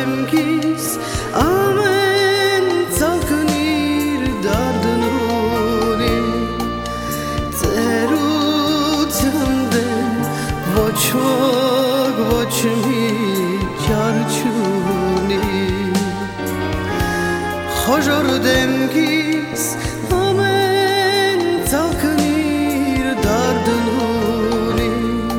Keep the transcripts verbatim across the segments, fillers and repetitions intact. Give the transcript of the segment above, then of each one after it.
demkis amen ծակնիր դարդնունի ծերության դեմ ոչ ոք ոչ մի ճար չունի խոժոր դեմքիս ամեն ծակնիր դարդնունի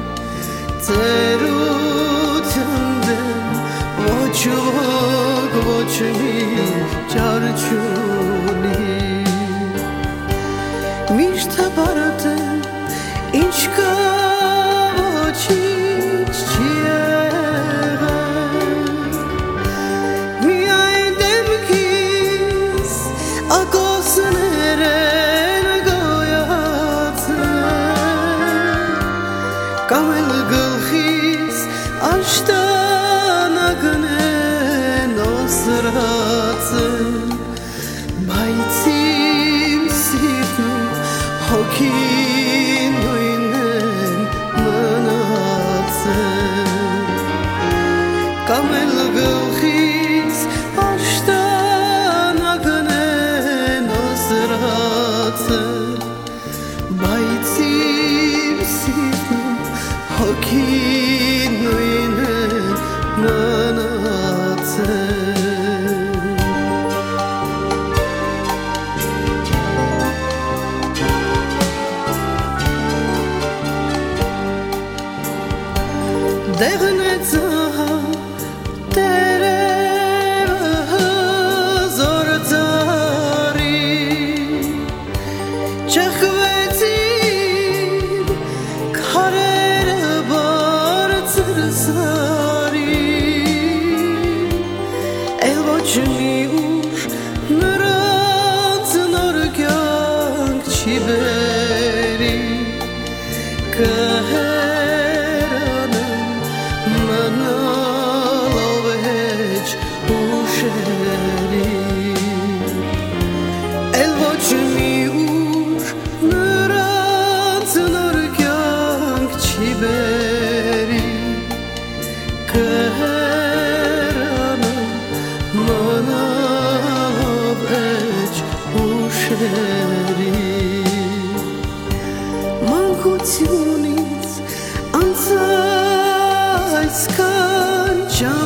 ծերության դեմ ոչ ոք ոչ մի ճար չունի միշտ հպարտ եմ ինչ կա ոչինչ չի եղել միայն դեմքիս ակոսներ են գոյացել կամ էլ գլխիս աշտանակն են օսրացել բայց իմ սիրտն հոգին նույնն են մնացել կամ էլ գլխիս աշտանակն են օսրացել բայց իմ սիրտն հոգին նույնն են մնացել դեղն է ծահ տերևը հզոր ծառի ճեղքվեցին քարերը բարձր սարի էլ ոչ մի ուժ նրանց նոր կյանք չի բերի մնալով հեչ ուշերի էլ ոչ մի ուժ նրանց նոր կյանք չի բերի կհեռանան մնալով հեչ ուշերի մանկությունից անցած այսքան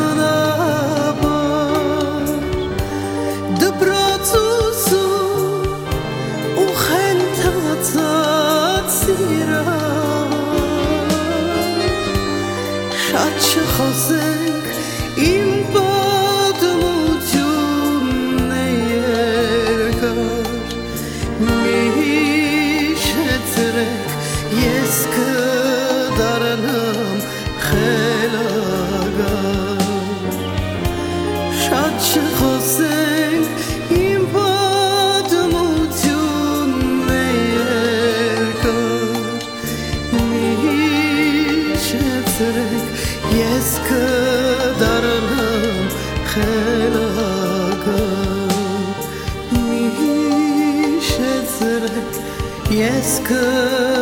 ճանապարհ դպրոց ուսում ու խենթացած սիրահար շատ չխոսենք իմ պատմությունն է երկար մի հիշեցրեք ես կդառնամ խելագար շատ չխոսենք իմ պատմությունն է երկար մի հիշեցրեք ես կդառնամ խելագար մի հիշեցրեք ես կդառնամ